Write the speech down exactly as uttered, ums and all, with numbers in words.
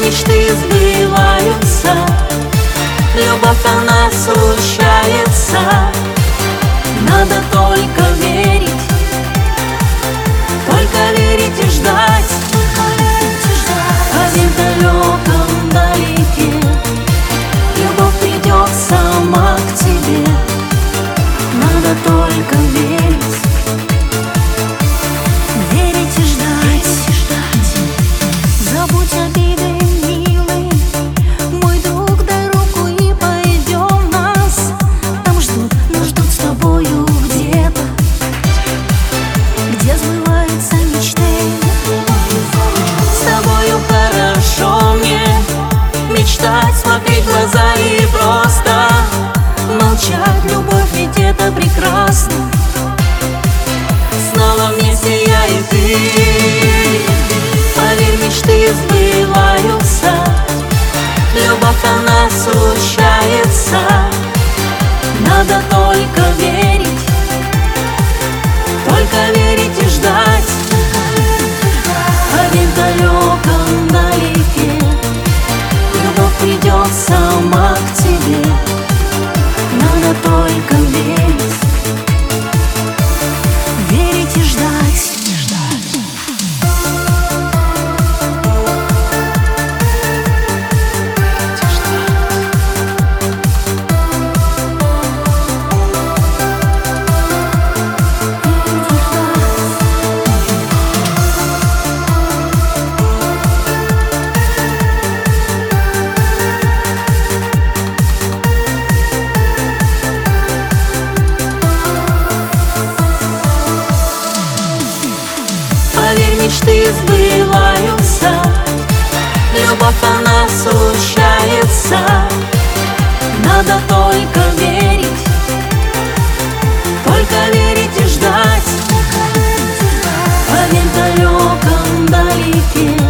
мечты сбываются, любовь она случается. Надо только верить, только верить и ждать. А в далеком далеке любовь придет сама к тебе. Надо только верить, верить и ждать. Забудь обиды, милый мой друг, дай руку и пойдем нас. Там ждут, нас ждут с тобою где-то, где сбываются мечты. С тобою хорошо мне мечтать, смотреть в глаза и просто молчать. Любовь, ведь это прекрасно. Снова вместе я и ты. Поверь, мечты сбываются, любовь она случается. Надо только верить, только верить и ждать. А в далеком далеке любовь придет сама к тебе. Надо только верить, верить и ждать. Поверь, мечты сбываются, любовь она случается. Надо только верить, только верить и ждать. А в далеком далеке